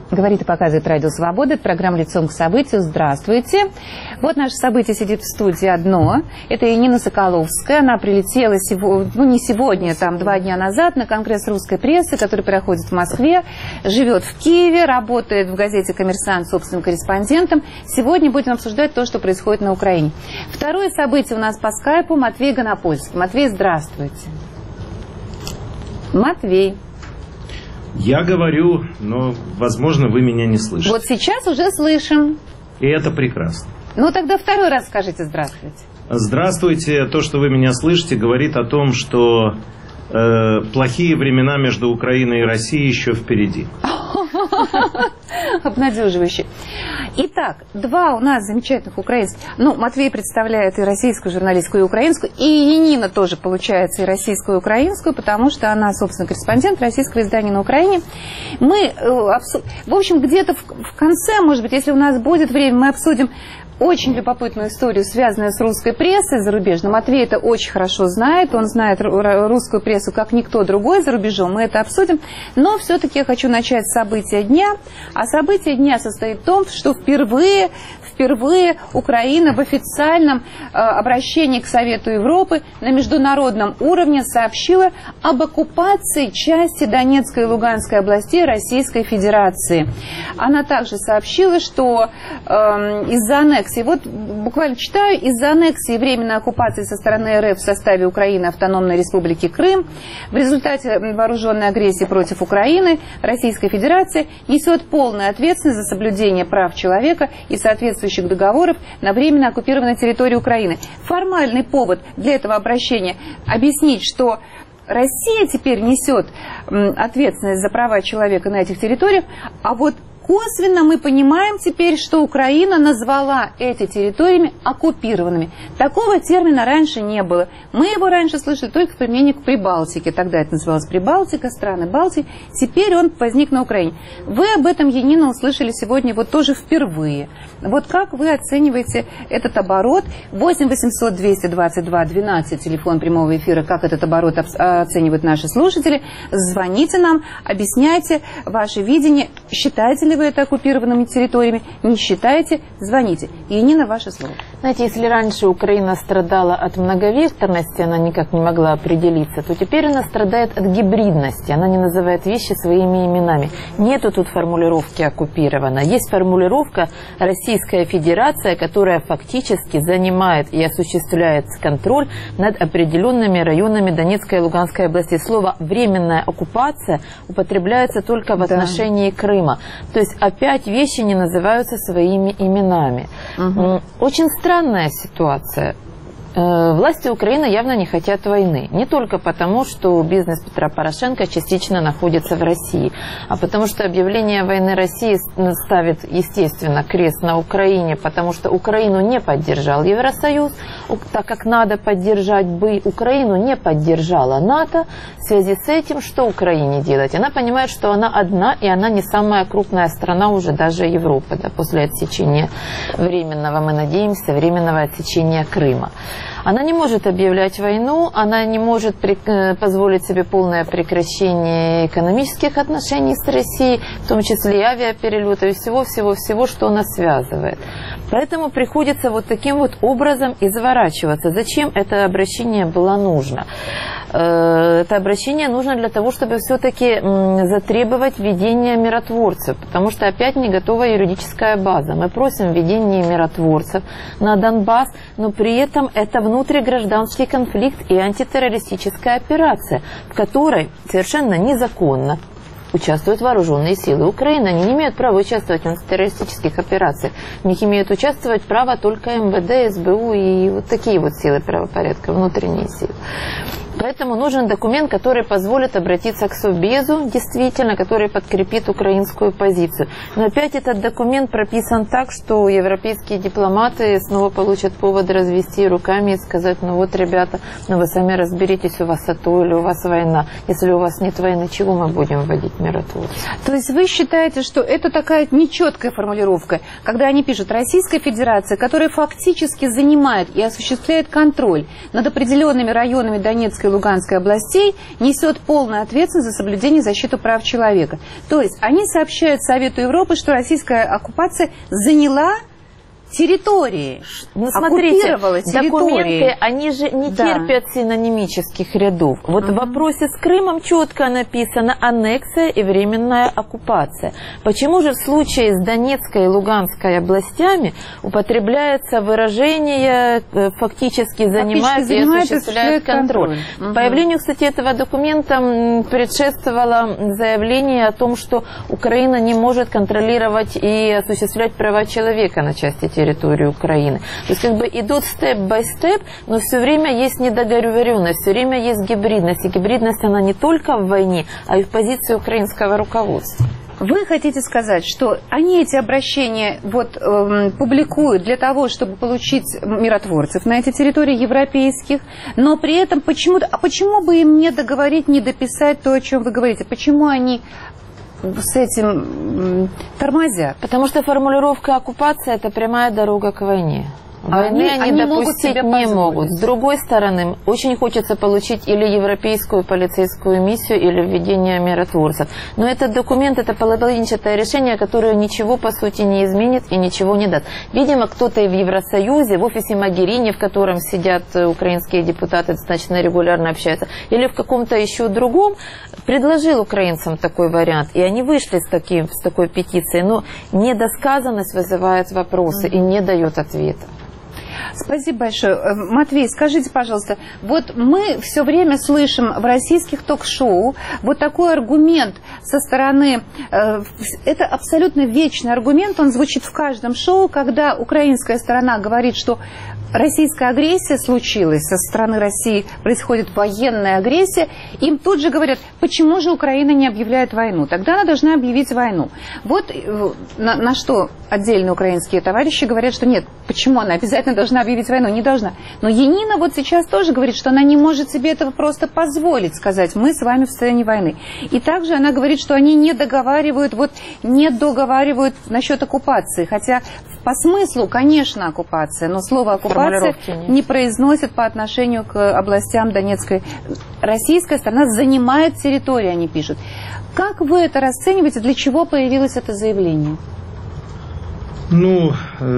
Говорит и показывает Радио Свобода. Это программа «Лицом к событию». Здравствуйте. Вот наше событие сидит в студии одно. Это Янина Соколовская. Она прилетела не сегодня, там 2 дня назад на конгресс русской прессы, который проходит в Москве. Живет в Киеве, работает в газете «Коммерсант» собственным корреспондентом. Сегодня будем обсуждать то, что происходит на Украине. Второе событие у нас по скайпу Матвей Гонопольский. Матвей, здравствуйте. Матвей. Я говорю, но, возможно, вы меня не слышите. Вот сейчас уже слышим. И это прекрасно. Ну, тогда второй раз скажите «здравствуйте». Здравствуйте. То, что вы меня слышите, говорит о том, что плохие времена между Украиной и Россией еще впереди. Обнадеживающе. Итак, 2 у нас замечательных украинских. Ну, Матвей представляет и российскую журналистскую, и украинскую. И Янина тоже, получается, и российскую, и украинскую, потому что она, собственно, корреспондент российского издания на Украине. Мы, в общем, где-то в конце, может быть, если у нас будет время, мы обсудим очень любопытную историю, связанную с русской прессой зарубежной. Матвей это очень хорошо знает. Он знает русскую прессу как никто другой за рубежом. Мы это обсудим. Но все-таки я хочу начать с события дня. А событие дня состоит в том, что впервые Украина в официальном обращении к Совету Европы на международном уровне сообщила об оккупации части Донецкой и Луганской областей Российской Федерации. Она также сообщила, что из-за аннексии, вот буквально читаю, из-за аннексии и временной оккупации со стороны РФ в составе Украины Автономной Республики Крым в результате вооруженной агрессии против Украины Российская Федерация несет полную ответственность за соблюдение прав человека и соответствующих договоров на временно оккупированной территории Украины. Формальный повод для этого обращения объяснить, что Россия теперь несет ответственность за права человека на этих территориях, а вот косвенно мы понимаем теперь, что Украина назвала эти территориями оккупированными. Такого термина раньше не было. Мы его раньше слышали только в применении к Прибалтике. Тогда это называлось Прибалтика, страны Балтии. Теперь он возник на Украине. Вы об этом, Янина, услышали сегодня вот тоже впервые. Вот как вы оцениваете этот оборот? 8 800 222 12, телефон прямого эфира. Как этот оборот оценивают наши слушатели? Звоните нам, объясняйте ваше видение. Считаете ли вы это оккупированными территориями? Не считаете? Звоните. Янина, ваше слово. Знаете, если раньше Украина страдала от многовекторности, она никак не могла определиться, то теперь она страдает от гибридности. Она не называет вещи своими именами. Нету тут формулировки «оккупирована». Есть формулировка «Российская Федерация», которая фактически занимает и осуществляет контроль над определенными районами Донецкой и Луганской областей. Слово «временная оккупация» употребляется только в отношении Крыма. То есть опять вещи не называются своими именами. Очень странная ситуация. Власти Украины явно не хотят войны. Не только потому, что бизнес Петра Порошенко частично находится в России, а потому что объявление войны России ставит, естественно, крест на Украине, потому что Украину не поддержал Евросоюз, так как надо поддержать бы. Украину не поддержала НАТО. В связи с этим что Украине делать? Она понимает, что она одна, и она не самая крупная страна уже даже Европы, да, после отсечения временного, мы надеемся, временного отсечения Крыма. Она не может объявлять войну, она не может позволить себе полное прекращение экономических отношений с Россией, в том числе и авиаперелетов, и всего, что нас связывает. Поэтому приходится вот таким вот образом изворачиваться. Зачем это обращение было нужно? Это обращение нужно для того, чтобы все-таки затребовать введение миротворцев, потому что опять не готова юридическая база. Мы просим введения миротворцев на Донбасс, но при этом это внутригражданский конфликт и антитеррористическая операция, в которой совершенно незаконно участвуют вооруженные силы Украины. Они не имеют права участвовать в антитеррористических операциях. В них имеют участвовать право только МВД, СБУ и вот такие вот силы правопорядка, внутренние силы. Поэтому нужен документ, который позволит обратиться к Совбезу, действительно, который подкрепит украинскую позицию. Но опять этот документ прописан так, что европейские дипломаты снова получат повод развести руками и сказать: ну вот, ребята, ну вы сами разберитесь, у вас АТО или у вас война. Если у вас нет войны, чего мы будем вводить миротворцев? То есть вы считаете, что это такая нечеткая формулировка, когда они пишут «Российская Федерация», которая фактически занимает и осуществляет контроль над определенными районами Донецкой Донецкой и Луганской областей несет полную ответственность за соблюдение и защиту прав человека. То есть они сообщают Совету Европы, что российская оккупация заняла территории, ну, смотрите, территории. Документы, они же не терпят синонимических рядов. Вот в вопросе с Крымом четко написано аннексия и временная оккупация. Почему же в случае с Донецкой и Луганской областями употребляется выражение фактически занимает и осуществляет контроль? Появлению, кстати, этого документа предшествовало заявление о том, что Украина не может контролировать и осуществлять права человека на части территории Украины. То есть как бы идут степ-бай-степ, но все время есть недоговоренность, все время есть гибридность. И гибридность она не только в войне, а и в позиции украинского руководства. Вы хотите сказать, что они эти обращения публикуют для того, чтобы получить миротворцев на эти территории европейских, но при этом почему бы им не договорить, не дописать то, о чем вы говорите? Почему они с этим тормозят? Потому что формулировка оккупация – это прямая дорога к войне. Войны они допустить не могут. С другой стороны, очень хочется получить или европейскую полицейскую миссию, или введение миротворцев. Но этот документ – это половинчатое решение, которое ничего, по сути, не изменит и ничего не даст. Видимо, кто-то и в Евросоюзе, в офисе Могерини, в котором сидят украинские депутаты, достаточно регулярно общаются, или в каком-то еще другом, предложил украинцам такой вариант. И они вышли с такой петицией. Но недосказанность вызывает вопросы и не дает ответа. Спасибо большое. Матвей, скажите, пожалуйста, вот мы все время слышим в российских ток-шоу вот такой аргумент со стороны, это абсолютно вечный аргумент, он звучит в каждом шоу, когда украинская сторона говорит, что российская агрессия случилась, со стороны России происходит военная агрессия, им тут же говорят, почему же Украина не объявляет войну? Тогда она должна объявить войну. Вот на что отдельные украинские товарищи говорят, что нет, почему она обязательно должна объявить войну? Не должна. Но Янина вот сейчас тоже говорит, что она не может себе этого просто позволить, сказать, мы с вами в состоянии войны. И также она говорит, что они не договаривают насчет оккупации, хотя по смыслу, конечно, оккупация, но слово оккупация не произносят по отношению к областям Донецкой. Российская сторона занимает территорию, они пишут. Как вы это расцениваете? Для чего появилось это заявление? Ну,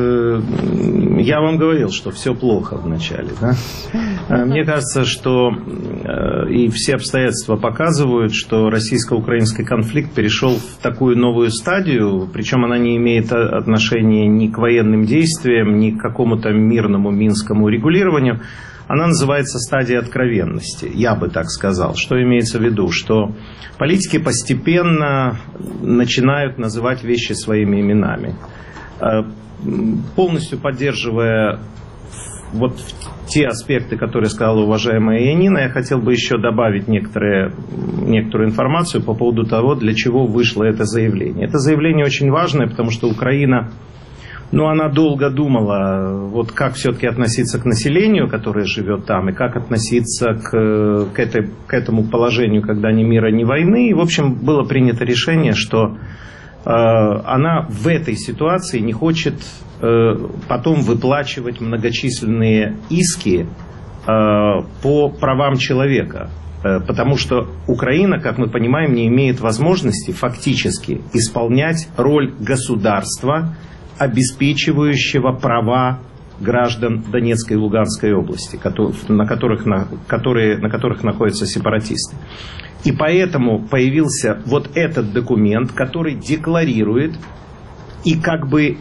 я вам говорил, что все плохо вначале, да? Мне кажется, что и все обстоятельства показывают, что российско-украинский конфликт перешел в такую новую стадию, причем она не имеет отношения ни к военным действиям, ни к какому-то мирному минскому регулированию. Она называется стадия откровенности, я бы так сказал. Что имеется в виду? Что политики постепенно начинают называть вещи своими именами. Полностью поддерживая вот те аспекты, которые сказала уважаемая Янина, я хотел бы еще добавить некоторую информацию по поводу того, для чего вышло это заявление. Это заявление очень важное, потому что Украина, она долго думала, вот как все-таки относиться к населению, которое живет там, и как относиться к этому положению, когда ни мира, ни войны. И, в общем, было принято решение, что она в этой ситуации не хочет потом выплачивать многочисленные иски по правам человека. Потому что Украина, как мы понимаем, не имеет возможности фактически исполнять роль государства, обеспечивающего права граждан Донецкой и Луганской области, на которых находятся сепаратисты. И поэтому появился вот этот документ, который декларирует и как бы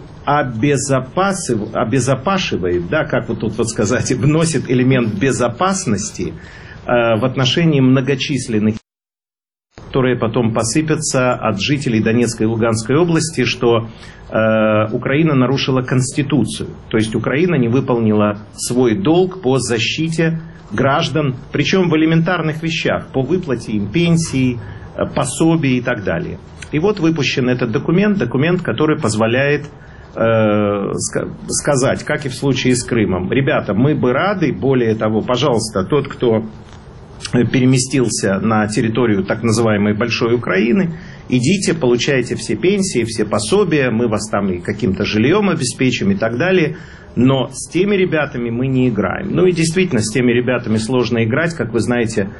обезопашивает, да, как вот тут вот сказать, вносит элемент безопасности в отношении многочисленных, которые потом посыпятся от жителей Донецкой и Луганской области, что Украина нарушила Конституцию. То есть Украина не выполнила свой долг по защите граждан, причем в элементарных вещах, по выплате им пенсий, пособий и так далее. И вот выпущен этот документ, который позволяет сказать, как и в случае с Крымом, ребята, мы бы рады, более того, пожалуйста, тот, кто переместился на территорию так называемой Большой Украины, идите, получайте все пенсии, все пособия, мы вас там и каким-то жильем обеспечим и так далее. Но с теми ребятами мы не играем. Ну и действительно, с теми ребятами сложно играть. Как вы знаете,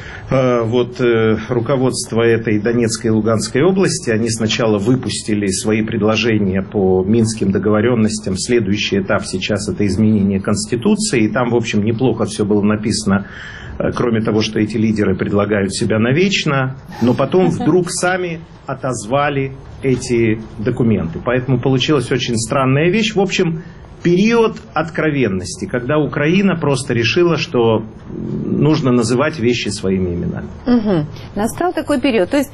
руководство этой Донецкой и Луганской области, они сначала выпустили свои предложения по Минским договоренностям. Следующий этап сейчас — это изменение Конституции. И там, в общем, неплохо все было написано, кроме того, что эти лидеры предлагают себя навечно. Но потом вдруг сами отозвали эти документы. Поэтому получилась очень странная вещь. В общем, период откровенности, когда Украина просто решила, что нужно называть вещи своими именами. Угу. Настал такой период. То есть,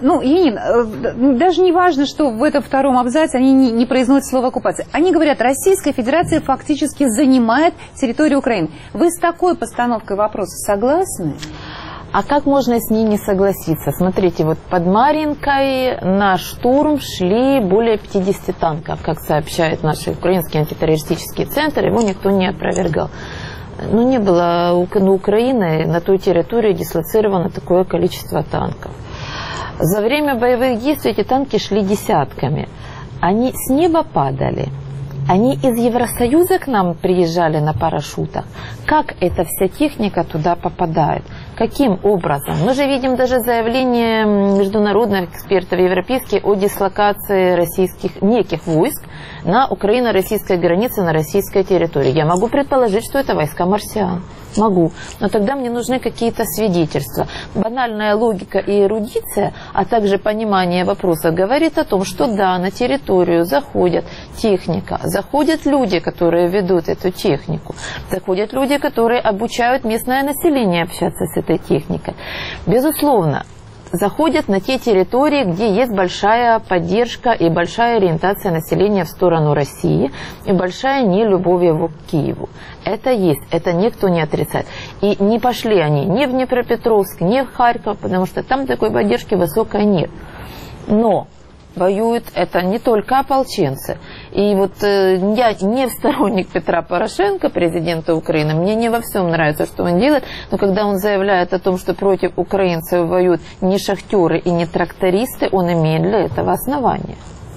Янин, даже не важно, что в этом втором абзаце они не произносят слово оккупация. Они говорят, Российская Федерация фактически занимает территорию Украины. Вы с такой постановкой вопроса согласны? А как можно с ней не согласиться? Смотрите, вот под Марьинкой на штурм шли более 50 танков, как сообщает наш украинский антитеррористический центр, его никто не опровергал. Но не было у Украины на той территории дислоцировано такое количество танков. За время боевых действий эти танки шли десятками. Они с неба падали. Они из Евросоюза к нам приезжали на парашютах. Как эта вся техника туда попадает? Каким образом? Мы же видим даже заявление международных экспертов европейских о дислокации российских неких войск на украино-российской границе, на российской территории. Я могу предположить, что это войска марсиан. Могу. Но тогда мне нужны какие-то свидетельства. Банальная логика и эрудиция, а также понимание вопроса говорит о том, что да, на территорию заходит техника, заходят люди, которые ведут эту технику, заходят люди, которые обучают местное население общаться с этой техникой. Безусловно, заходят на те территории, где есть большая поддержка и большая ориентация населения в сторону России и большая нелюбовь его к Киеву. Это есть, это никто не отрицает. И не пошли они ни в Днепропетровск, ни в Харьков, потому что там такой поддержки высокой нет. Но воюют это не только ополченцы. И вот я не сторонник Петра Порошенко, президента Украины, мне не во всем нравится, что он делает, но когда он заявляет о том, что против украинцев воюют не шахтеры и не трактористы, он имеет для этого основания.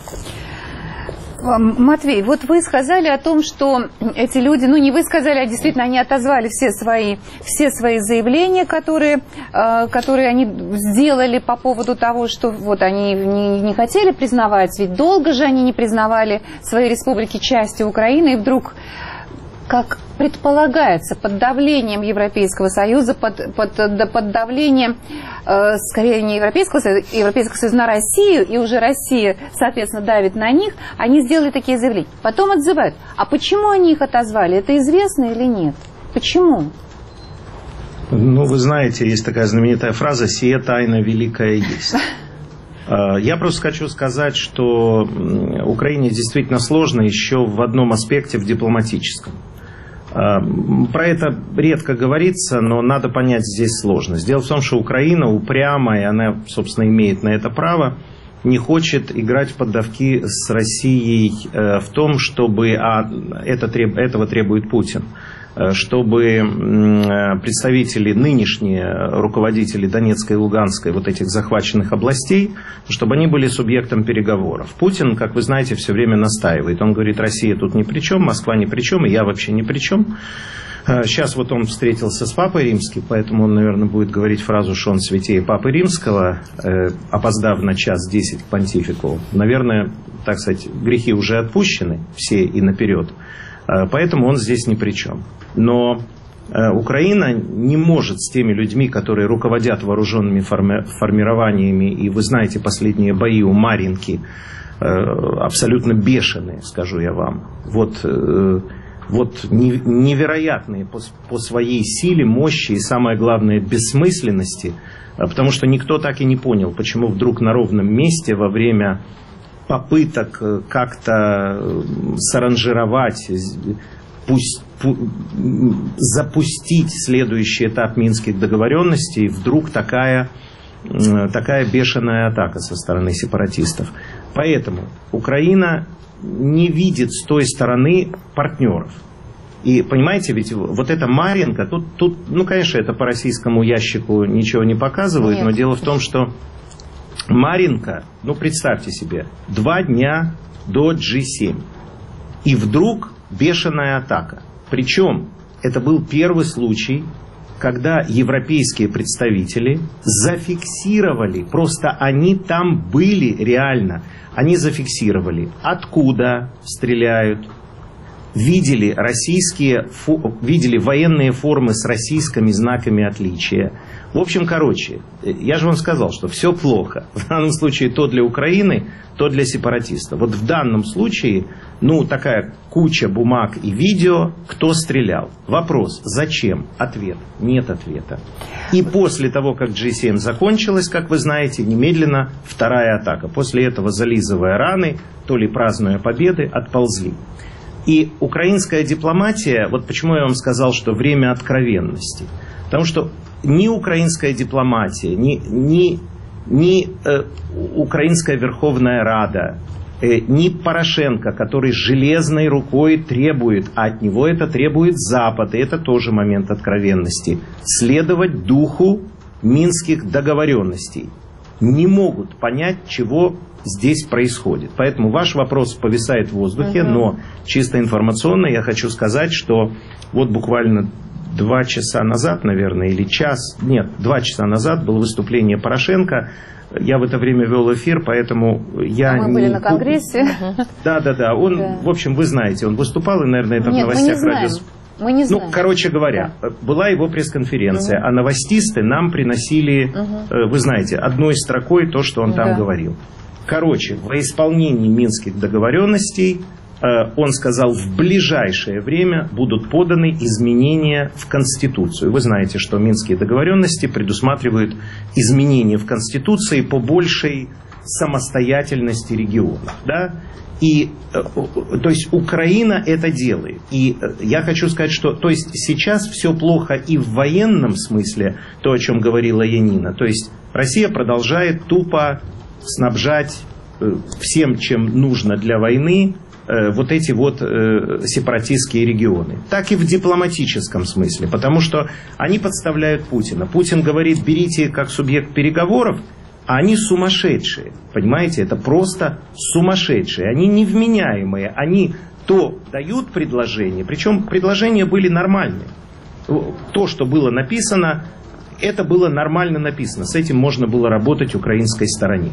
Матвей, вот вы сказали о том, что эти люди, не вы сказали, а действительно они отозвали все свои заявления, которые они сделали по поводу того, что вот они не хотели признавать, ведь долго же они не признавали свои республики частью Украины, и вдруг, как предполагается, под давлением Европейского Союза, под давлением, скорее не Европейского Союза на Россию, и уже Россия, соответственно, давит на них, они сделали такие заявления. Потом отзывают. А почему они их отозвали? Это известно или нет? Почему? Вы знаете, есть такая знаменитая фраза «сия тайна великая есть». Я просто хочу сказать, что Украине действительно сложно еще в одном аспекте, в дипломатическом. Про это редко говорится, но надо понять здесь сложность. Дело в том, что Украина упрямая, она, собственно, имеет на это право, не хочет играть в поддавки с Россией в том, чтобы, этого требует Путин, чтобы представители, нынешние руководители Донецкой и Луганской, вот этих захваченных областей, чтобы они были субъектом переговоров. Путин, как вы знаете, все время настаивает. Он говорит, Россия тут ни при чем, Москва ни при чем, и я вообще ни при чем. Сейчас вот он встретился с Папой Римским, поэтому он, наверное, будет говорить фразу, что он святее Папы Римского, опоздав на час 10 к понтифику. Наверное, так сказать, грехи уже отпущены, все и наперед. Поэтому он здесь ни при чем. Но Украина не может с теми людьми, которые руководят вооруженными формированиями, и вы знаете, последние бои у Марьинки абсолютно бешеные, скажу я вам. Вот невероятные по своей силе, мощи и, самое главное, бессмысленности, потому что никто так и не понял, почему вдруг на ровном месте во время попыток как-то саранжировать, запустить следующий этап Минских договоренностей, вдруг такая бешеная атака со стороны сепаратистов. Поэтому Украина не видит с той стороны партнеров. И понимаете, ведь вот эта Марьинка, тут, конечно, это по российскому ящику ничего не показывает, но дело в том, что Марьинка, представьте себе, 2 дня до G7. И вдруг бешеная атака. Причем это был первый случай, когда европейские представители зафиксировали, просто они там были реально, они зафиксировали, откуда стреляют, видели военные формы с российскими знаками отличия. В общем, короче, я же вам сказал, что все плохо. В данном случае то для Украины, то для сепаратистов. Вот в данном случае, такая куча бумаг и видео, кто стрелял. Вопрос, зачем? Ответ. Нет ответа. И после того, как G7 закончилась, как вы знаете, немедленно вторая атака. После этого, зализывая раны, то ли празднуя победы, отползли. И украинская дипломатия, вот почему я вам сказал, что время откровенности. Потому что ни украинская дипломатия, ни Украинская Верховная Рада, ни Порошенко, который железной рукой требует, а от него это требует Запад, и это тоже момент откровенности, следовать духу минских договоренностей, не могут понять, чего здесь происходит. Поэтому ваш вопрос повисает в воздухе, но чисто информационно я хочу сказать, что вот буквально 2 часа назад, наверное, или час, нет, 2 часа назад было выступление Порошенко. Я в это время вел эфир, поэтому я мы были на Конгрессе. Да. В общем, вы знаете, он выступал, и, наверное, это в новостях радио. Мы не знаем. Короче говоря, была его пресс-конференция, а новостисты нам приносили, вы знаете, одной строкой то, что он там говорил. Короче, во исполнении минских договоренностей, он сказал, в ближайшее время будут поданы изменения в Конституцию. Вы знаете, что минские договоренности предусматривают изменения в Конституции по большей самостоятельности регионов. Да? И, то есть, Украина это делает. И я хочу сказать, что то есть, сейчас все плохо и в военном смысле, то, о чем говорила Янина. То есть, Россия продолжает тупо снабжать всем, чем нужно для войны, вот эти вот сепаратистские регионы. Так и в дипломатическом смысле, потому что они подставляют Путина. Путин говорит, берите как субъект переговоров, а они сумасшедшие. Понимаете, это просто сумасшедшие. Они невменяемые. Они то дают предложения, причем предложения были нормальные. То, что было написано, это было нормально написано. С этим можно было работать украинской стороне.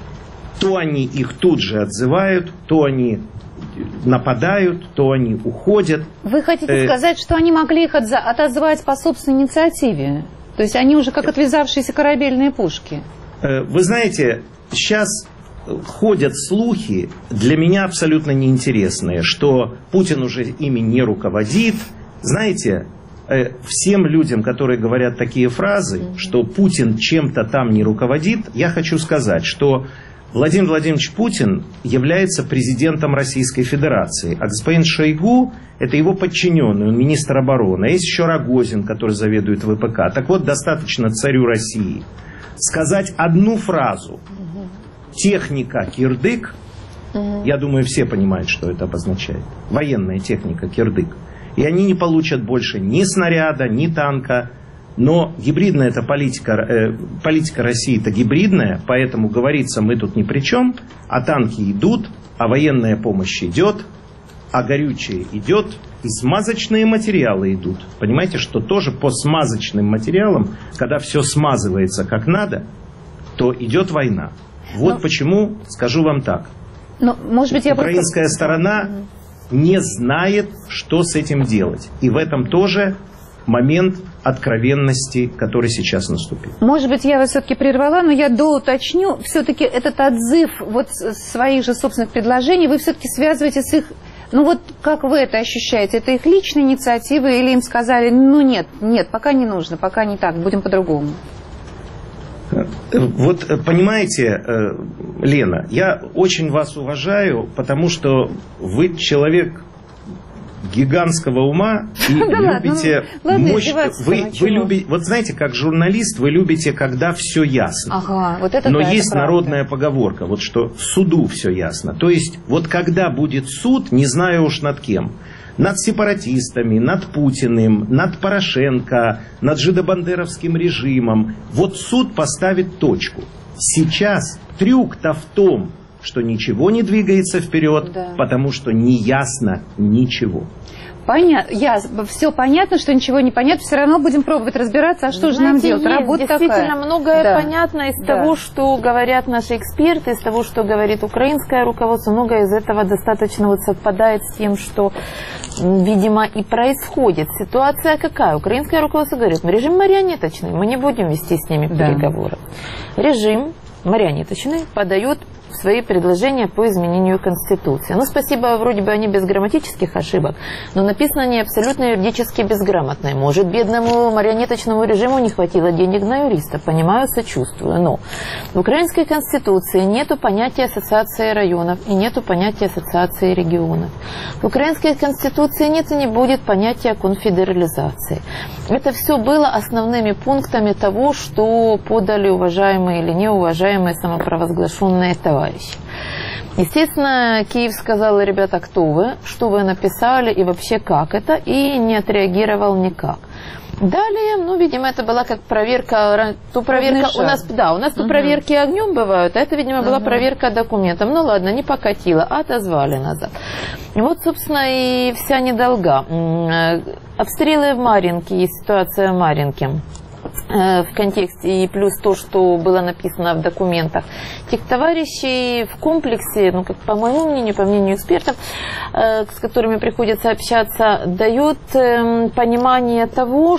То они их тут же отзывают, то они нападают, то они уходят. Вы хотите сказать, что они могли их отозвать по собственной инициативе? То есть они уже как отвязавшиеся корабельные пушки? Вы знаете, сейчас ходят слухи, для меня абсолютно неинтересные, что Путин уже ими не руководит. Знаете, всем людям, которые говорят такие фразы, что Путин чем-то там не руководит, я хочу сказать, что Владимир Владимирович Путин является президентом Российской Федерации, а господин Шойгу – это его подчиненный, он министр обороны. А есть еще Рогозин, который заведует ВПК. Так вот, достаточно царю России сказать одну фразу «техника кирдык», я думаю, все понимают, что это обозначает. Военная техника кирдык. И они не получат больше ни снаряда, ни танка. Но гибридная это политика России это гибридная, поэтому говорится, мы тут ни при чем, а танки идут, а военная помощь идет, а горючее идет, и смазочные материалы идут. Понимаете, что тоже по смазочным материалам, когда все смазывается как надо, то идет война. Вот почему, скажу вам так, может быть, украинская сторона не знает, что с этим делать. И в этом тоже момент откровенности, который сейчас наступил. Может быть, я вас все-таки прервала, но я доуточню. Все-таки этот отзыв вот своих же собственных предложений вы все-таки связываете с их... как вы это ощущаете? Это их личная инициатива или им сказали, нет, пока не нужно, пока не так, будем по-другому? Вот понимаете, Лена, я очень вас уважаю, потому что вы человек гигантского ума и любите мощь. Вы любите, вот знаете, как журналист, вы любите, когда все ясно. Но есть народная поговорка, вот что суду все ясно. То есть, вот когда будет суд, не знаю уж над кем. Над сепаратистами, над Путиным, над Порошенко, над жидобандеровским режимом. Вот суд поставит точку. Сейчас трюк-то в том, что ничего не двигается вперед, потому что не ясно ничего. Понятно, все понятно, что ничего не понятно, все равно будем пробовать разбираться, а что же нам делать? Работа действительно такая. Многое понятно из того, что говорят наши эксперты, из того, что говорит украинское руководство, многое из этого достаточно вот совпадает с тем, что, видимо, и происходит. Ситуация какая? Украинское руководство говорит, режим марионеточный, мы не будем вести с ними переговоры. Режим марионеточный подает свои предложения по изменению Конституции. Ну, спасибо, вроде бы они без грамматических ошибок, но написано они абсолютно юридически безграмотно. Может, бедному марионеточному режиму не хватило денег на юриста, понимаю, сочувствую. Но в украинской Конституции нету понятия ассоциации районов и нету понятия ассоциации регионов. В украинской Конституции нет и не будет понятия конфедерализации. Это все было основными пунктами того, что подали уважаемые или неуважаемые самопровозглашенные товарищи. Естественно, Киев сказал, ребята, кто вы, что вы написали и вообще как это, и не отреагировал никак. Далее, ну, видимо, это была как проверка, у нас тут проверки огнем бывают, а это, видимо, была проверка документом. Ну ладно, не покатило, отозвали назад. И вот, собственно, и вся недолга. Обстрелы в Марьинке и ситуация в Марьинке в контексте и плюс то, что было написано в документах. Тех товарищей в комплексе, ну, как по моему мнению, по мнению экспертов, с которыми приходится общаться, дает понимание того,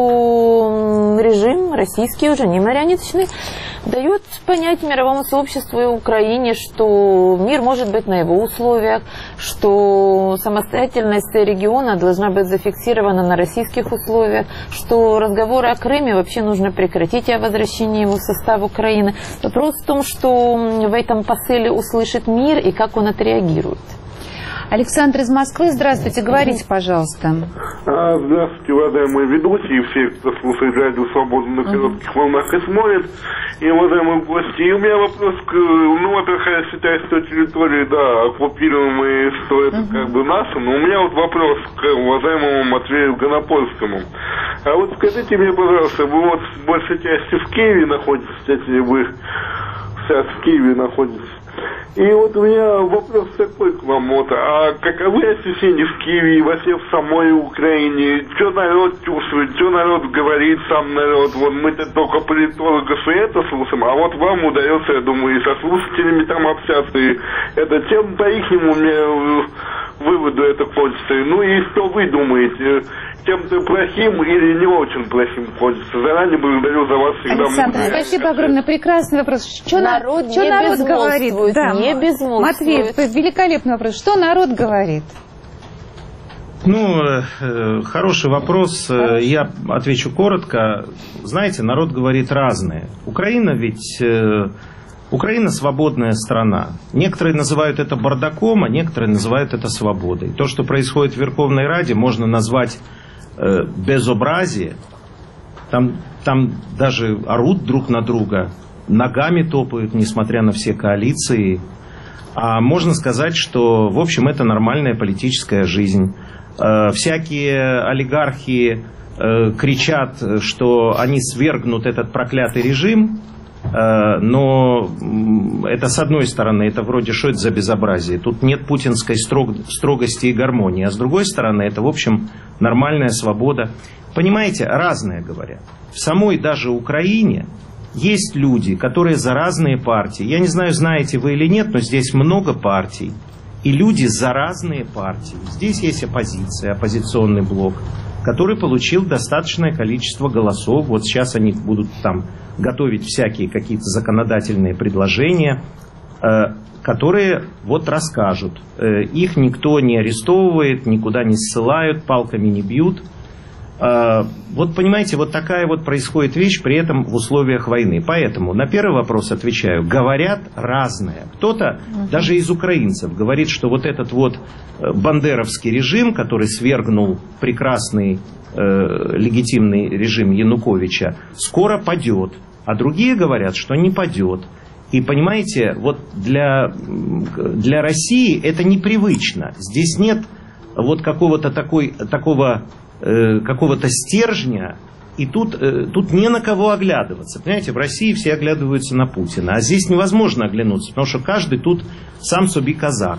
что режим российский, уже не марионеточный, дает понять мировому сообществу и Украине, что мир может быть на его условиях, что самостоятельность региона должна быть зафиксирована на российских условиях, что разговоры о Крыме вообще нужно прекратить, о возвращении его в состав Украины. Вопрос в том, что в этом посыле услышит мир и как он отреагирует. Александр из Москвы, здравствуйте, говорите, пожалуйста. Здравствуйте, уважаемые ведущие, все, кто слушает радио «Свобода» на коротких волнах и смотрит, и уважаемые гости. И у меня вопрос, во-первых, я считаю, что территории, оккупируемые, что это как бы наши, но у меня вот вопрос к уважаемому Матвею Гонопольскому. А вот скажите мне, пожалуйста, вы вот в большей части в Киеве находитесь, если вы сейчас в Киеве находитесь. И вот у меня вопрос такой к вам, а каковы ощущения в Киеве и вообще в самой Украине? Что народ чувствует, что народ говорит, сам народ? Вот мы-то только политологов и это слушаем, а вот вам удается, я думаю, и со слушателями там общаться, и это чем по-ихнему мне выводу это хочется. Ну и что вы думаете? Чем-то плохим или не очень плохим хочется? Заранее благодарю за вас всегда. Александр, спасибо огромное. Прекрасный вопрос. Что народ говорит? Не безмолвствует. Матвей, великолепный вопрос. Что народ говорит? Ну, хороший вопрос. Я отвечу коротко. Знаете, народ говорит разное. Украина свободная страна. Некоторые называют это бардаком, а некоторые называют это свободой. То, что происходит в Верховной Раде, можно назвать безобразие. Там даже орут друг на друга, ногами топают, несмотря на все коалиции. А можно сказать, что, в общем, это нормальная политическая жизнь. Всякие олигархи кричат, что они свергнут этот проклятый режим, но это с одной стороны, это вроде что это за безобразие. Тут нет путинской строгости и гармонии. А с другой стороны, это, в общем, нормальная свобода. Понимаете, разное говорят. В самой даже Украине есть люди, которые за разные партии. Я не знаю, знаете вы или нет, но здесь много партий. И люди за разные партии. Здесь есть оппозиция, оппозиционный блок, который получил достаточное количество голосов. Вот сейчас они будут там готовить всякие какие-то законодательные предложения, которые вот расскажут. Их никто не арестовывает, никуда не ссылают, палками не бьют. Вот понимаете, вот такая вот происходит вещь, при этом в условиях войны. Поэтому на первый вопрос отвечаю. Говорят разное. Кто-то, даже из украинцев, говорит, что вот этот вот бандеровский режим, который свергнул прекрасный легитимный режим Януковича, скоро падет. А другие говорят, что не падет. И понимаете, вот для России это непривычно. Здесь нет вот какого-то стержня, И тут не на кого оглядываться. Понимаете, в России все оглядываются на Путина. А здесь невозможно оглянуться, потому что каждый тут сам себе козак.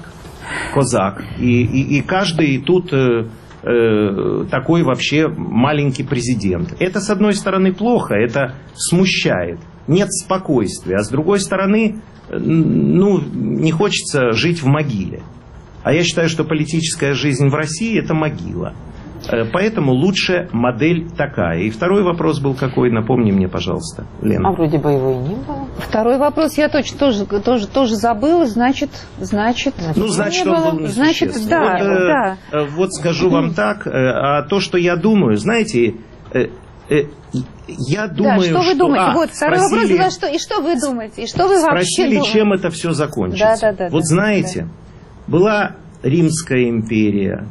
И каждый тут такой вообще маленький президент. Это, с одной стороны, плохо, это смущает. Нет спокойствия. А с другой стороны, не хочется жить в могиле. А я считаю, что политическая жизнь в России – это могила. Поэтому лучше модель такая. И второй вопрос был какой? Напомни мне, пожалуйста, Лена. А вроде бы его и не было. Второй вопрос я точно тоже забыла. Значит, он был несущественный. Да. Вот скажу вам так. А то, что я думаю, знаете, я думаю, что вы думаете? Вот второй вопрос был, что и что вы думаете? И что вы вообще думаете? Чем это все закончится? Да. Вот знаете, была Римская империя,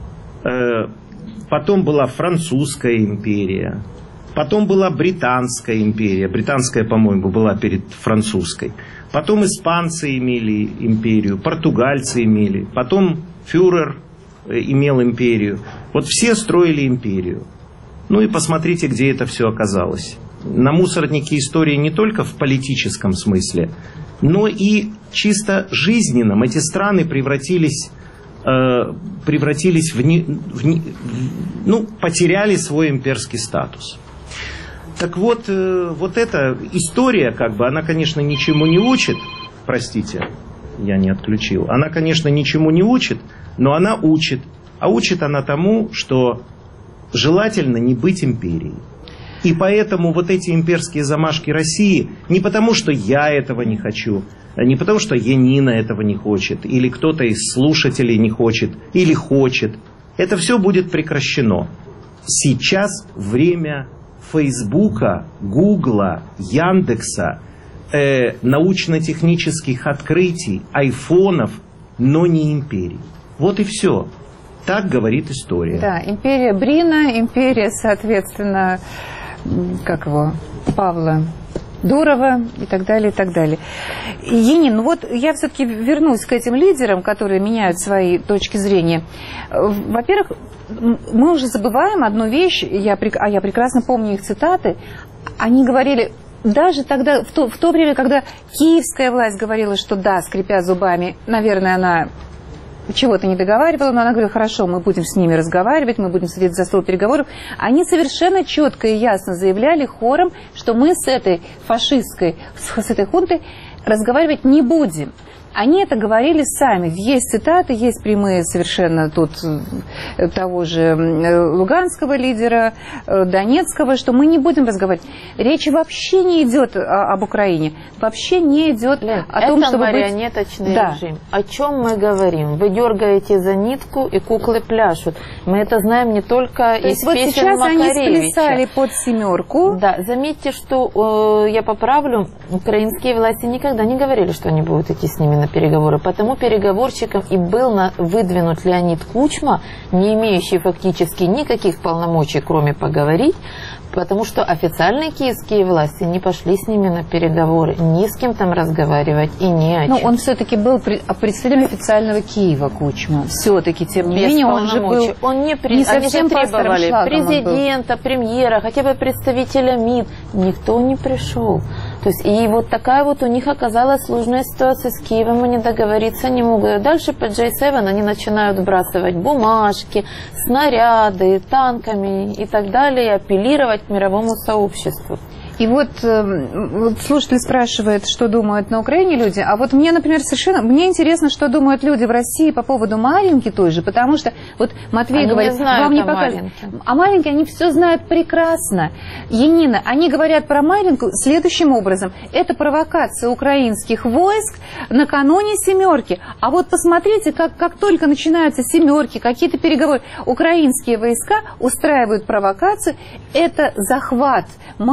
потом была Французская империя, потом была Британская империя. Британская, по-моему, была перед французской. Потом испанцы имели империю, португальцы имели, потом фюрер имел империю. Вот все строили империю. Ну и посмотрите, где это все оказалось. На мусорнике истории не только в политическом смысле, но и чисто жизненном. Эти страны превратились потеряли свой имперский статус. Так вот, вот эта история, она, конечно, ничему не учит. Простите, я не отключил. Она, конечно, ничему не учит, но она учит. А учит она тому, что желательно не быть империей. И поэтому вот эти имперские замашки России, не потому, что я этого не хочу, не потому, что Янина этого не хочет, или кто-то из слушателей не хочет, или хочет. Это все будет прекращено. Сейчас время Фейсбука, Гугла, Яндекса, научно-технических открытий, айфонов, но не империй. Вот и все. Так говорит история. Да, империя Брина, империя, соответственно, Павла Дурова и так далее, и так далее. Янин, вот я все-таки вернусь к этим лидерам, которые меняют свои точки зрения. Во-первых, мы уже забываем одну вещь, я прекрасно помню их цитаты. Они говорили, даже тогда, в то время, когда киевская власть говорила, что да, скрипя зубами, наверное, она чего-то не договаривала, но она говорила, хорошо, мы будем с ними разговаривать, мы будем сидеть за стол переговоров. Они совершенно четко и ясно заявляли хором, что мы с этой фашистской, с этой хунтой разговаривать не будем. Они это говорили сами. Есть цитаты, есть прямые совершенно тут того же луганского лидера, донецкого, что мы не будем разговаривать. Речь вообще не идет об Украине. Вообще не идет о том, чтобы быть... Это марионеточный режим. О чем мы говорим? Вы дергаете за нитку, и куклы пляшут. Мы это знаем не только из песен Макаревича. Вот сейчас они сплясали под семерку. Да, заметьте, что, я поправлю, украинские власти никогда не говорили, что они будут идти с ними на переговоры. Потому переговорщиком и был выдвинут Леонид Кучма, не имеющий фактически никаких полномочий, кроме поговорить, потому что официальные киевские власти не пошли с ними на переговоры, ни с кем там разговаривать и ни о чем. Но он все-таки был представителем официального Киева, Кучма. Все-таки, тем не менее, он же был не совсем требовали президента, премьера, хотя бы представителя МИД. Никто не пришел. То есть, и вот такая вот у них оказалась сложная ситуация с Киевом, они договориться не могут. Дальше по J7 они начинают вбрасывать бумажки, снаряды, танками и так далее, и апеллировать к мировому сообществу. И вот слушатель спрашивает, что думают на Украине люди. А вот мне, например, мне интересно, что думают люди в России по поводу Марьинки той же, потому что вот Матвей они говорит, не знают вам не показывают. А Марьинки, они все знают прекрасно. Янина, они говорят про Марьинку следующим образом. Это провокация украинских войск накануне семерки. А вот посмотрите, как только начинаются семерки, какие-то переговоры, украинские войска устраивают провокацию. Это захват Марьинки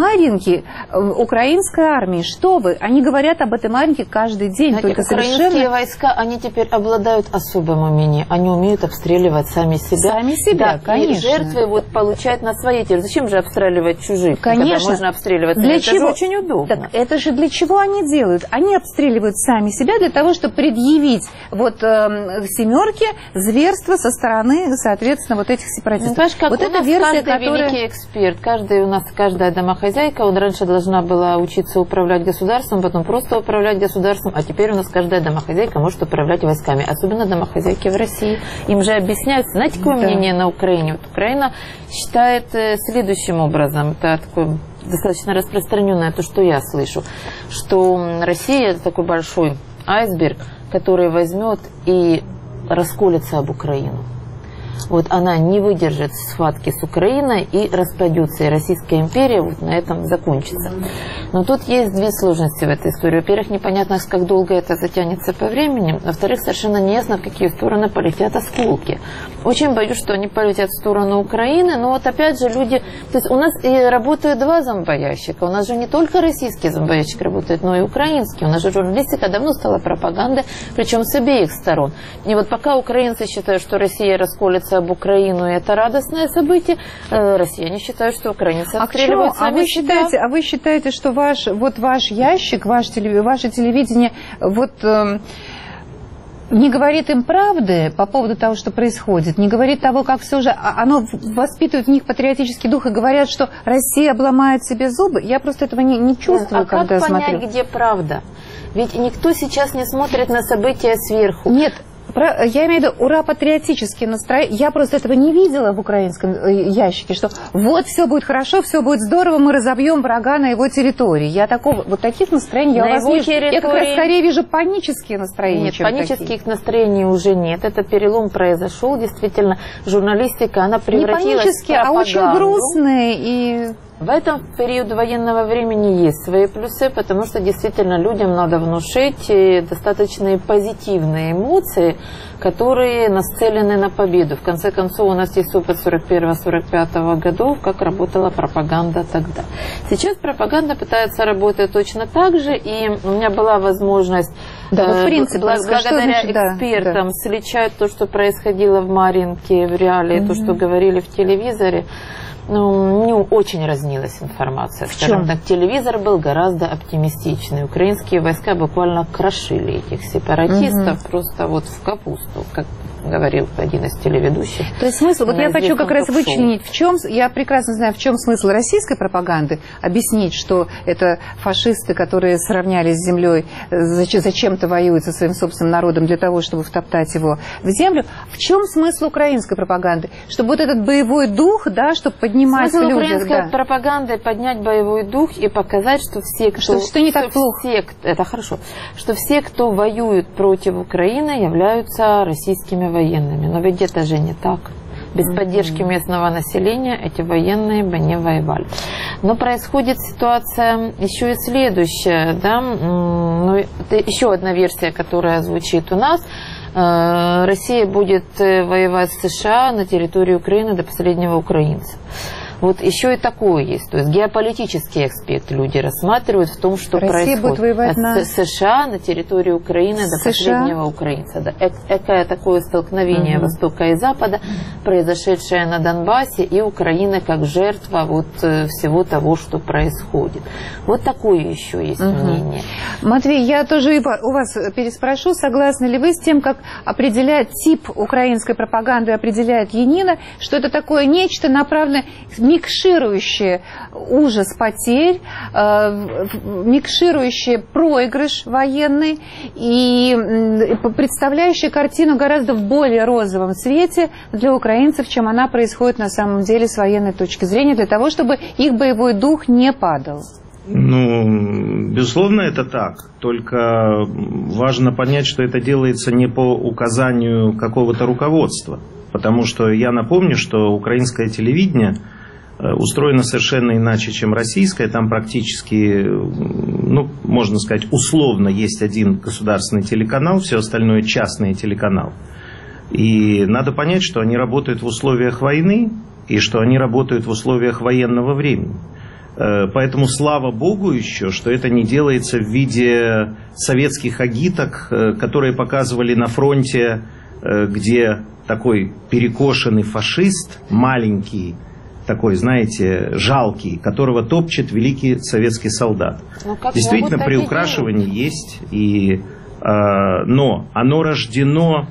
маринки украинской армии. Что вы? Они говорят об этой маринке каждый день. Только украинские войска, они теперь обладают особым умением. Они умеют обстреливать сами себя. Сами себя, да, конечно. И жертвы вот получают на своей территории. Зачем же обстреливать чужих? Конечно. Когда можно обстреливать для это чего? же очень удобно. Так это же для чего они делают? Они обстреливают сами себя для того, чтобы предъявить вот в «семерке» зверство со стороны, соответственно, вот этих сепаратистов. Понимаешь, как вот у эта нас версия, каждый великий эксперт, каждая домохозяйка, он раньше должна была учиться управлять государством, потом просто управлять государством, а теперь у нас каждая домохозяйка может управлять войсками, особенно домохозяйки в России. Им же объясняют, знаете, какое мнение на Украине? Вот Украина считает следующим образом, это такое достаточно распространенное, то, что я слышу, что Россия это такой большой айсберг, который возьмет и расколется об Украину. Вот она не выдержит схватки с Украиной и распадется, и Российская империя вот на этом закончится. Но тут есть две сложности в этой истории. Во-первых, непонятно, как долго это затянется по времени. Во-вторых, совершенно неясно, в какие стороны полетят осколки. Очень боюсь, что они полетят в сторону Украины, но вот опять же люди... То есть у нас и работают два зомбоящика. У нас же не только российский зомбоящик работает, но и украинский. У нас же журналистика давно стала пропагандой, причем с обеих сторон. И вот пока украинцы считают, что Россия расколется об Украину, и это радостное событие, россияне считают, что украинцы обстреливают сами себя. А вы считаете, что ваш ящик, ваше телевидение не говорит им правды по поводу того, что происходит, не говорит того, как все же, оно воспитывает в них патриотический дух и говорят, что Россия обломает себе зубы? Я просто этого не чувствую, когда как смотрю. Понять, где правда? Ведь никто сейчас не смотрит на события сверху. Нет. Я имею в виду ура-патриотические настроения. Я просто этого не видела в украинском ящике, что вот все будет хорошо, все будет здорово, мы разобьем врага на его территории. Вот таких настроений я у вас не вижу. Я как раз скорее вижу панические настроения. Нет, панических настроений уже нет. Это перелом произошел. Действительно, журналистика, она превратилась не панические, в пропаганду. а очень грустные и... В этом период военного времени есть свои плюсы, потому что действительно людям надо внушить достаточно позитивные эмоции, которые нацелены на победу. В конце концов, у нас есть опыт 41-45 годов, как работала пропаганда тогда. Сейчас пропаганда пытается работать точно так же, и у меня была возможность благодаря экспертам сличать то, что происходило в Маринке, в реале, то, что говорили в телевизоре. Очень разнилась информация. Скажем так, телевизор был гораздо оптимистичный. Украинские войска буквально крошили этих сепаратистов просто вот в капусту, как говорил один из телеведущих. То есть смысл, вот я хочу как раз вычленить, я прекрасно знаю, в чем смысл российской пропаганды, объяснить, что это фашисты, которые сравнялись с землей, зачем-то воюют со своим собственным народом для того, чтобы втоптать его в землю. В чем смысл украинской пропаганды? Чтобы вот этот боевой дух, да, чтобы поднимать смысл украинской пропаганды поднять боевой дух и показать, что все, кто... Что не так плохо. Это хорошо. Что все, кто воюет против Украины, являются российскими военными. Но ведь это же не так. Без поддержки местного населения эти военные бы не воевали. Но происходит ситуация еще и следующая. Да? Это еще одна версия, которая звучит у нас. Россия будет воевать с США на территории Украины до последнего украинца. Вот еще и такое есть. То есть геополитический аспект люди рассматривают в том, что Россия будет воевать на США на территории Украины до последнего украинца. Да. Экое такое столкновение Востока и Запада, произошедшее на Донбассе, и Украина как жертва вот всего того, что происходит. Вот такое еще есть мнение. Матвей, я тоже у вас переспрошу, согласны ли вы с тем, как определяет тип украинской пропаганды, определяет Янина, что это такое нечто направленное, микширующее ужас потерь, микширующее проигрыш военный и представляющее картину гораздо в более розовом цвете для украинцев, чем она происходит на самом деле с военной точки зрения, для того, чтобы их боевой дух не падал. Безусловно, это так. Только важно понять, что это делается не по указанию какого-то руководства. Потому что я напомню, что украинское телевидение устроено совершенно иначе, чем российское. Там практически, можно сказать, условно есть один государственный телеканал, все остальное частный телеканал. И надо понять, что они работают в условиях войны и что они работают в условиях военного времени. Поэтому слава богу еще, что это не делается в виде советских агиток, которые показывали на фронте, где такой перекошенный фашист, маленький, такой, знаете, жалкий, которого топчет великий советский солдат. Действительно, приукрашивание есть, но оно рождено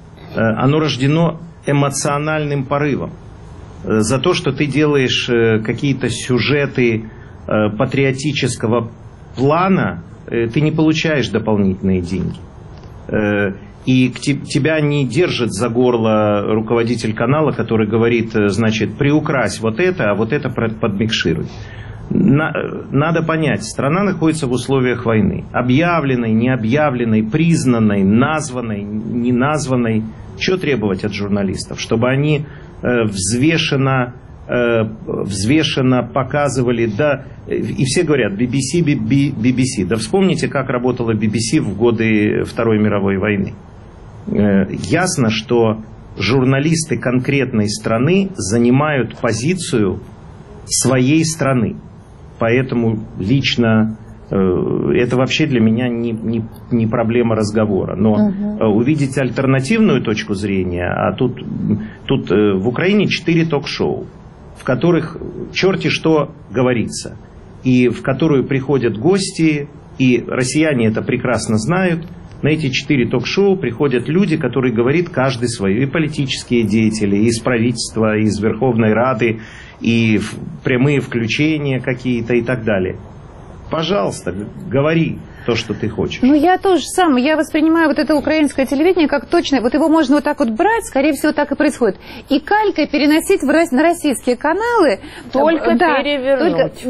эмоциональным порывом. За то, что ты делаешь какие-то сюжеты патриотического плана, ты не получаешь дополнительные деньги. И тебя не держит за горло руководитель канала, который говорит, значит, приукрась вот это, а вот это подмикшируй. Надо понять, страна находится в условиях войны. Объявленной, необъявленной, признанной, названной, не названной. Что требовать от журналистов? Чтобы они взвешенно показывали, да, и все говорят, BBC. Да вспомните, как работала BBC в годы Второй мировой войны. Ясно, что журналисты конкретной страны занимают позицию своей страны. Поэтому лично это вообще для меня не проблема разговора. Но увидеть альтернативную точку зрения, а тут в Украине 4 ток-шоу, в которых черти что говорится, и в которую приходят гости, и россияне это прекрасно знают. На эти 4 ток-шоу приходят люди, которые говорят каждый свое, и политические деятели, и из правительства, и из Верховной Рады, и прямые включения какие-то и так далее. Пожалуйста, говори то, что ты хочешь. Ну, я тоже я воспринимаю вот это украинское телевидение как точно, вот его можно вот так вот брать, скорее всего, так и происходит. И калькой переносить на российские каналы. Только перевернуть.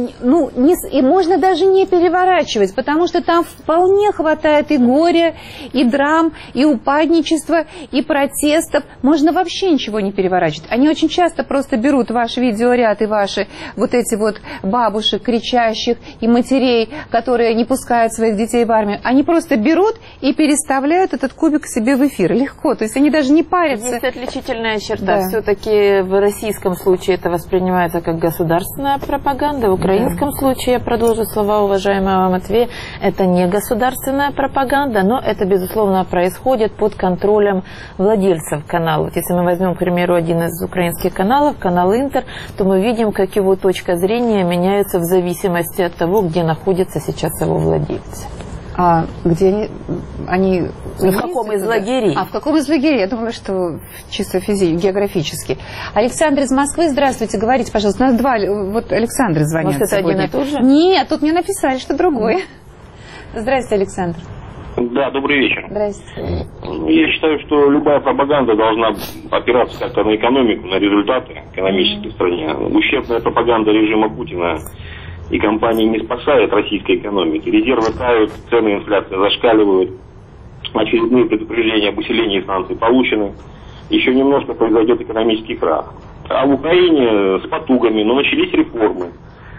И можно даже не переворачивать, потому что там вполне хватает и горя, и драм, и упадничества, и протестов. Можно вообще ничего не переворачивать. Они очень часто просто берут ваш видеоряд и ваши вот эти вот бабушек, кричащих, и матерей, которые не пускают своих детей в армию, они просто берут и переставляют этот кубик себе в эфир. Легко. То есть они даже не парятся. Есть отличительная черта. Да. Все-таки в российском случае это воспринимается как государственная пропаганда. В украинском случае, я продолжу слова уважаемого Матвея, это не государственная пропаганда, но это, безусловно, происходит под контролем владельцев канала. Вот если мы возьмем, к примеру, один из украинских каналов, канал Интер, то мы видим, как его точка зрения меняется в зависимости от того, где находится сейчас его владельцы. А где они в каком из лагерей? В каком из лагерей? Я думаю, что чисто географически. Александр из Москвы, здравствуйте, говорите, пожалуйста. У нас два, вот Александр звонит. Может, это сегодня. Один и тот же? Нет, тут мне написали, что другое. Здравствуйте, Александр. Да, добрый вечер. Здравствуйте. Я считаю, что любая пропаганда должна опираться как-то на экономику, на результаты экономические в стране. Ущербная пропаганда режима Путина и компании не спасает российской экономики. Резервы тают, цены инфляции зашкаливают, очередные предупреждения об усилении санкций получены. Еще немножко произойдет экономический крах. А в Украине с потугами, но начались реформы,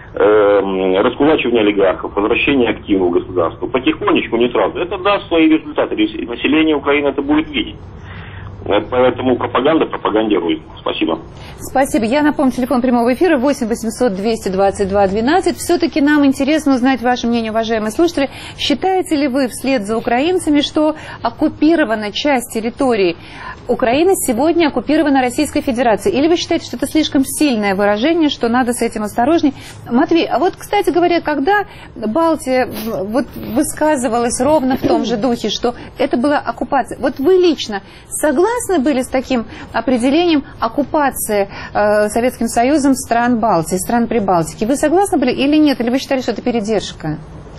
раскулачивание олигархов, возвращение активов государству. Потихонечку, не сразу. Это даст свои результаты. Население Украины это будет видеть. Поэтому пропаганда пропагандирует. Спасибо. Спасибо. Я напомню, телефон прямого эфира 8 800 222 12. Все-таки нам интересно узнать ваше мнение, уважаемые слушатели. Считаете ли вы вслед за украинцами, что оккупирована часть территории Украины сегодня оккупирована Российской Федерацией? Или вы считаете, что это слишком сильное выражение, что надо с этим осторожней? Матвей, а вот, кстати говоря, когда Балтия вот высказывалась ровно в том же духе, что это была оккупация, вот вы лично согласны были с таким определением оккупации Советским Союзом стран Балтии, стран Прибалтики? Вы согласны были или нет? Или вы считали, что это передержка?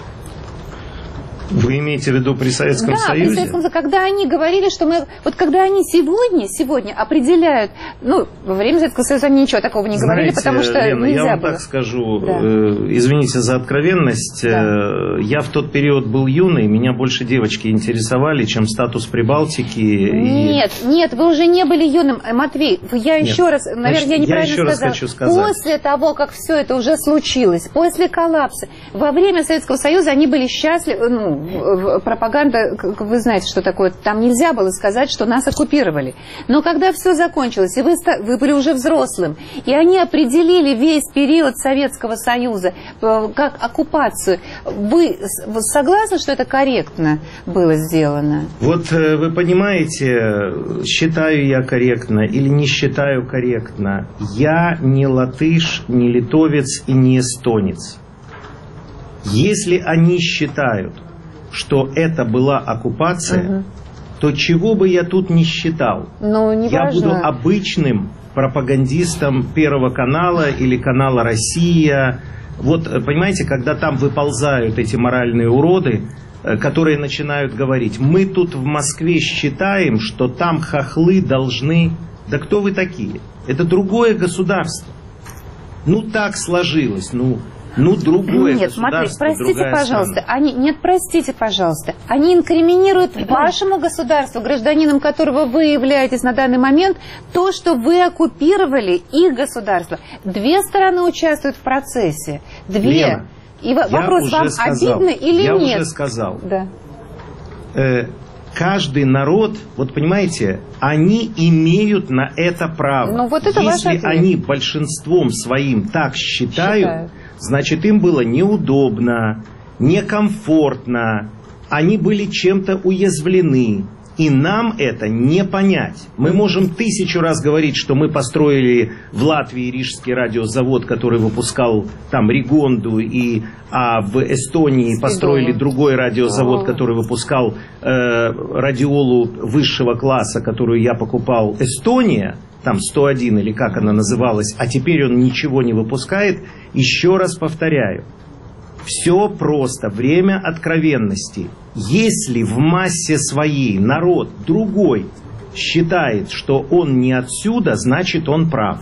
Вы имеете в виду при Советском Союзе? Да, при Советском Союзе, когда они говорили, что мы... Вот когда они сегодня определяют... Ну, во время Советского Союза они ничего такого не говорили, потому что Лена, нельзя я вам было. Так скажу, да. Извините за откровенность, да. Я в тот период был юный, меня больше девочки интересовали, чем статус Прибалтики. Нет, вы уже не были юным, Матвей. Я еще раз, наверное, я неправильно сказала. После того, как все это уже случилось, после коллапса, во время Советского Союза они были счастливы, пропаганда, вы знаете, что такое, там нельзя было сказать, что нас оккупировали. Но когда все закончилось, и вы были уже взрослым, и они определили весь период Советского Союза как оккупацию, вы согласны, что это корректно было сделано? Вот вы понимаете, считаю я корректно или не считаю корректно. Я не латыш, не литовец и не эстонец. Если они считают, что это была оккупация, то чего бы я тут не считал, я буду обычным пропагандистом Первого канала или канала «Россия». Вот, понимаете, когда там выползают эти моральные уроды, которые начинают говорить, мы тут в Москве считаем, что там хохлы должны... Да кто вы такие? Это другое государство. Ну так сложилось, другое нет, государство, Матвей, простите, другая пожалуйста. страна. Простите, пожалуйста. Они инкриминируют вашему государству, гражданином которого вы являетесь на данный момент, то, что вы оккупировали их государство. Две стороны участвуют в процессе. Две. Лена, и вопрос, вам обидно или нет? Я уже сказал. Да. Каждый народ, вот понимаете, они имеют на это право. Вот это Если они большинством своим так считают, значит, им было неудобно, некомфортно, они были чем-то уязвлены. И нам это не понять. Мы можем 1000 раз говорить, что мы построили в Латвии Рижский радиозавод, который выпускал там Ригонду, а в Эстонии построили другой радиозавод, который выпускал радиолу высшего класса, которую я покупал, Эстония, там 101 или как она называлась, а теперь он ничего не выпускает. Еще раз повторяю. Все просто, время откровенности. Если в массе своей народ другой считает, что он не отсюда, значит он прав.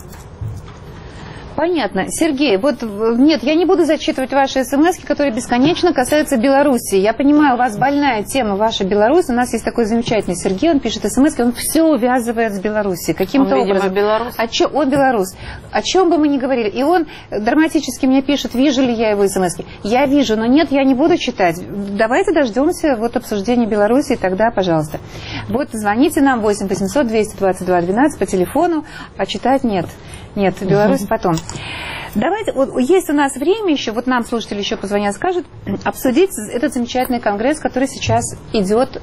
Понятно. Сергей, нет, я не буду зачитывать ваши смс-ки, которые бесконечно касаются Беларуси. Я понимаю, у вас больная тема ваша Беларусь. У нас есть такой замечательный Сергей, он пишет смс-ки, он все увязывает с Беларусью. Каким-то образом. Белорус. Он белорус. О чем бы мы ни говорили. И он драматически мне пишет, вижу ли я его смс-ки. Я вижу, но нет, я не буду читать. Давайте дождемся обсуждения Беларуси, и тогда, пожалуйста. Звоните нам 8 800 222 12 по телефону, а читать нет. Нет, Беларусь потом. Давайте, есть у нас время еще, нам слушатели еще позвонят, скажут, обсудить этот замечательный конгресс, который сейчас идет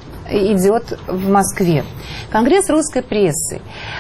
в Москве. Конгресс русской прессы.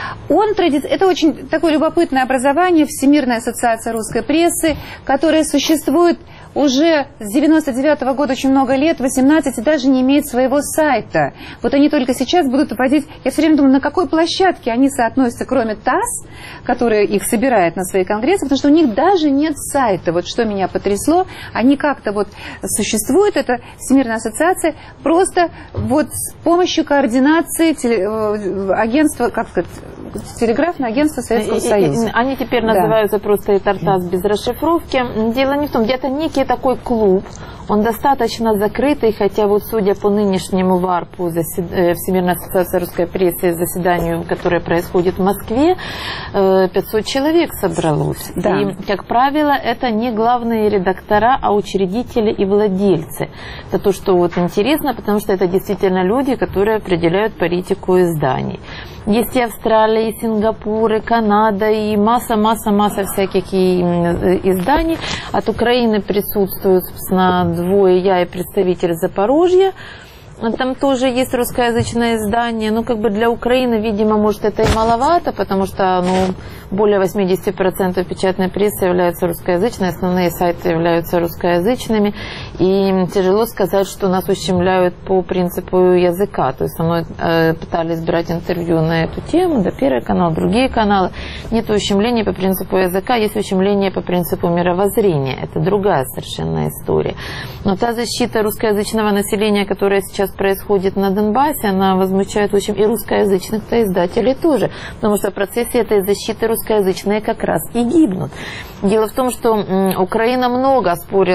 Это очень такое любопытное образование, Всемирная ассоциация русской прессы, которая существует уже с 99-го года очень много лет, 18, и даже не имеет своего сайта. Они только сейчас будут вводить... Я все время думаю, на какой площадке они соотносятся, кроме ТАСС, которая их собирает на свои конгрессы, потому что у них даже нет сайта. Что меня потрясло, они как-то существуют, это Всемирная ассоциация, просто с помощью координации агентства, телеграфное агентство Советского Союза. Они теперь называются просто и ТАСС без расшифровки. Дело не в том, где-то некий такой клуб, он достаточно закрытый, хотя судя по нынешнему ВАРПу, Всемирной ассоциации русской прессы, заседанию, которое происходит в Москве, 500 человек собралось. Да. И, как правило, это не главные редактора, а учредители и владельцы. Это то, что интересно, потому что это действительно люди, которые определяют политику изданий. Есть и Австралия, и Сингапур, и Канада, и масса всяких изданий. От Украины присутствуют, собственно, двое, я и представитель Запорожья. Там тоже есть русскоязычное издание. Для Украины, видимо, может, это и маловато, потому что более 80% печатной прессы являются русскоязычной, основные сайты являются русскоязычными. И тяжело сказать, что нас ущемляют по принципу языка. То есть со мной пытались брать интервью на эту тему, Первый канал, другие каналы. Нет ущемления по принципу языка, есть ущемление по принципу мировоззрения. Это другая совершенно история. Но та защита русскоязычного населения, которая сейчас происходит на Донбассе, она возмущает очень и русскоязычных-то издателей тоже. Потому что в процессе этой защиты русскоязычные как раз и гибнут. Дело в том, что Украина много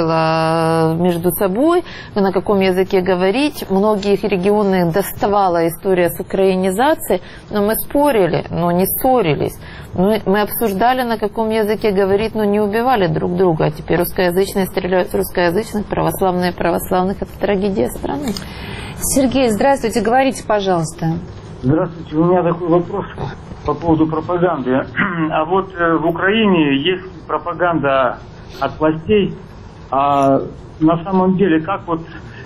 спорила между собой, на каком языке говорить. Многих регионах доставала история с украинизацией, но мы спорили, но не ссорились. Мы обсуждали, на каком языке говорить, но не убивали друг друга. А теперь русскоязычные стреляют в русскоязычных, православные православных. Это трагедия страны. Сергей, здравствуйте, говорите, пожалуйста. Здравствуйте, у меня такой вопрос по поводу пропаганды. А вот в Украине есть пропаганда от властей, а на самом деле как вот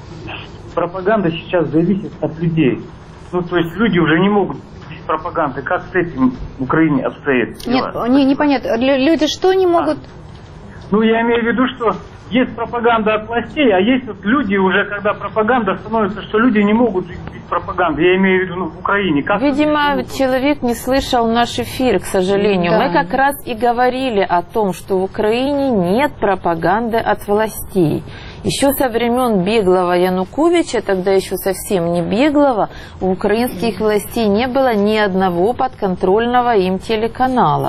пропаганда сейчас зависит от людей? Ну, то есть люди уже не могут без пропаганды. Как с этим в Украине обстоит дело? Нет, непонятно. Люди что не могут? Ну, я имею в виду, что есть пропаганда от властей, а есть вот люди уже, когда пропаганда становится, что люди не могут жить без пропаганды. Я имею в виду в Украине. Как Видимо, человек не слышал наш эфир, к сожалению. Да. Мы как раз и говорили о том, что в Украине нет пропаганды от властей. Еще со времен беглого Януковича, тогда еще совсем не беглого, у украинских властей не было ни одного подконтрольного им телеканала,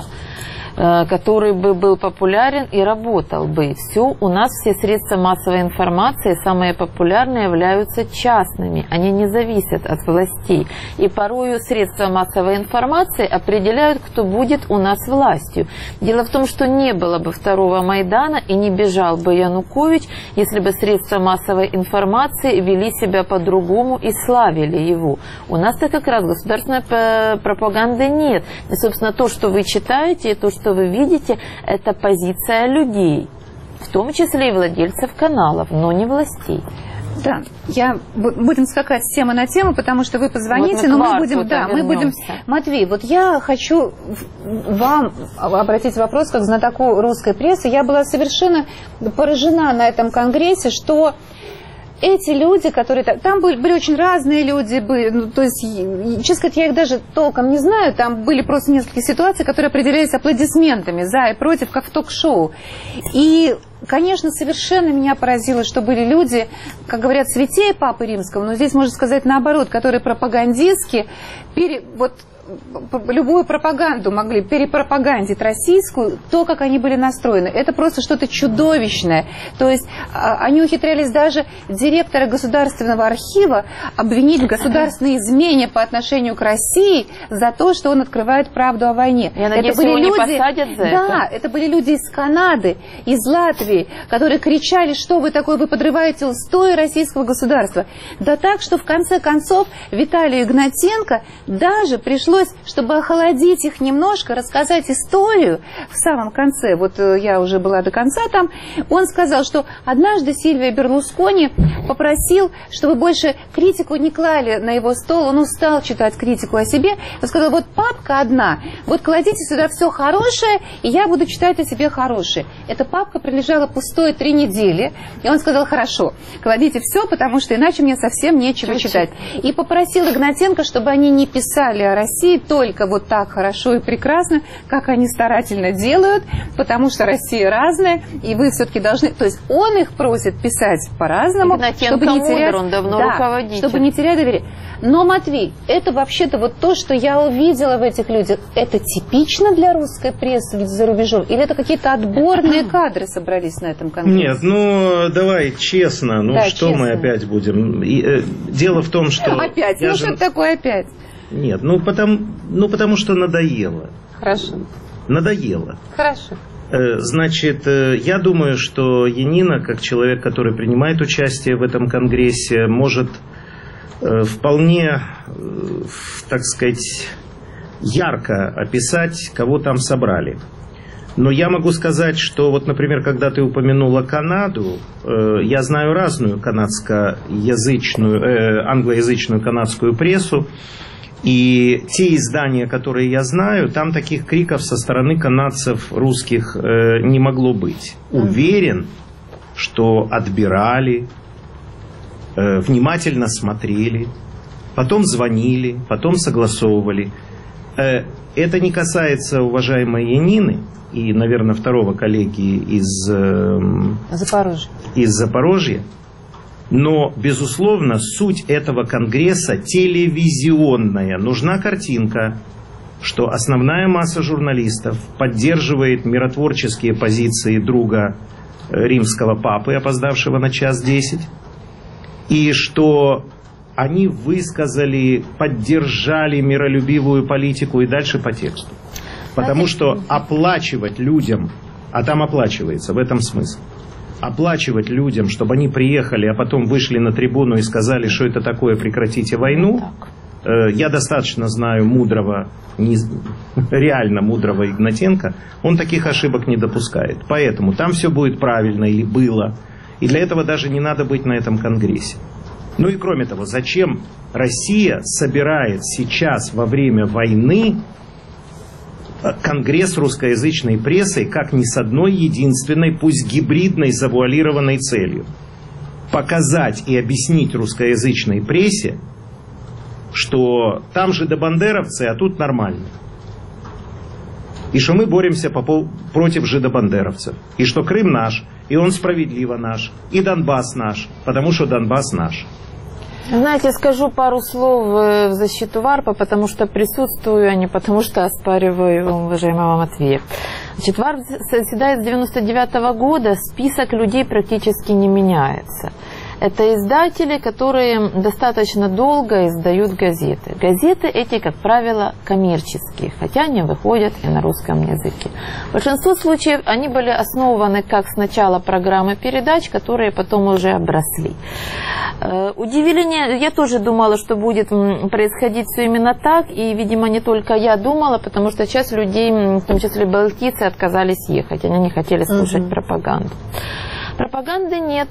который бы был популярен и работал бы. Все, у нас все средства массовой информации, самые популярные, являются частными. Они не зависят от властей. И порою средства массовой информации определяют, кто будет у нас властью. Дело в том, что не было бы второго Майдана и не бежал бы Янукович, если бы средства массовой информации вели себя по-другому и славили его. У нас-то как раз государственной пропаганды нет. И, собственно, то, что вы читаете, и то, что вы видите, это позиция людей, в том числе и владельцев каналов, но не властей. Да, будем скакать с темы на тему, потому что вы позвоните, но мы будем, Матвей, вот я хочу вам обратить вопрос как знатоку русской прессы. Я была совершенно поражена на этом конгрессе, что эти люди, которые там были очень разные люди, то есть, честно сказать, я их даже толком не знаю, там были просто несколько ситуаций, которые определялись аплодисментами за и против, как в ток-шоу. И, конечно, совершенно меня поразило, что были люди, как говорят, святее Папы Римского, но здесь можно сказать наоборот, которые пропагандистски, любую пропаганду могли перепропагандить российскую, то, как они были настроены. Это просто что-то чудовищное. То есть они ухитрялись даже директора Государственного архива обвинить в государственной измене по отношению к России за то, что он открывает правду о войне. Я надеюсь, его не посадят за это. Да, это были люди из Канады, из Латвии, которые кричали, что вы такое, вы подрываете устои российского государства. Да так, что в конце концов Виталию Игнатенко даже пришлось, чтобы охладить их немножко, рассказать историю в самом конце. Вот я уже была до конца там. Он сказал, что однажды Сильвио Берлускони попросил, чтобы больше критику не клали на его стол. Он устал читать критику о себе. Он сказал, вот папка одна, вот кладите сюда все хорошее, и я буду читать о себе хорошее. Эта папка пролежала пустой 3 недели. И он сказал, хорошо, кладите все, потому что иначе мне совсем нечего читать. И попросил Игнатенко, чтобы они не писали о России только вот так хорошо и прекрасно, как они старательно делают, потому что Россия разная, и вы все-таки должны... То есть он их просит писать по-разному, чтобы не терять... он давно руководитель. Чтобы не терять доверие. Но, Матвей, это вообще-то вот то, что я увидела в этих людях, это типично для русской прессы за рубежом? Или это какие-то отборные кадры собрались на этом конгрессе? Нет, давай честно, что честно. Мы опять будем... Дело в том, что... Опять? Что такое опять? Нет, потому что надоело. Хорошо. Надоело. Хорошо. Значит, я думаю, что Янина, как человек, который принимает участие в этом конгрессе, может вполне, так сказать, ярко описать, кого там собрали. Но я могу сказать, что вот, например, когда ты упомянула Канаду, я знаю разную англоязычную канадскую прессу, и те издания, которые я знаю, там таких криков со стороны канадцев русских не могло быть. Уверен, что отбирали, внимательно смотрели, потом звонили, потом согласовывали. Это не касается уважаемой Янины и, наверное, второго коллеги из Запорожья. Но, безусловно, суть этого конгресса телевизионная. Нужна картинка, что основная масса журналистов поддерживает миротворческие позиции друга римского папы, опоздавшего на 1:10, и что они высказали, поддержали миролюбивую политику и дальше по тексту. Потому что оплачивать людям, а там оплачивается, в этом смысл, оплачивать людям, чтобы они приехали, а потом вышли на трибуну и сказали, что это такое, прекратите войну. Я достаточно знаю мудрого, реально мудрого Игнатенко, он таких ошибок не допускает. Поэтому там все будет правильно или было. И для этого даже не надо быть на этом конгрессе. Ну и кроме того, зачем Россия собирает сейчас во время войны конгресс русскоязычной прессы, как ни с одной единственной, пусть гибридной, завуалированной целью? Показать и объяснить русскоязычной прессе, что там же жидобандеровцы, а тут нормально. И что мы боремся против жидобандеровцев. И что Крым наш, и он справедливо наш, и Донбасс наш, потому что Донбасс наш. Знаете, скажу пару слов в защиту ВАРПа, потому что присутствую, а не потому что оспариваю уважаемого Матвея. Значит, ВАРП заседает с 1999 года, список людей практически не меняется. Это издатели, которые достаточно долго издают газеты. Газеты эти, как правило, коммерческие, хотя они выходят и на русском языке. В большинстве случаев они были основаны как сначала программы передач, которые потом уже обросли. Удивление, я тоже думала, что будет происходить все именно так, и, видимо, не только я думала, потому что часть людей, в том числе балтийцы, отказались ехать, они не хотели слушать пропаганду. Пропаганды нет.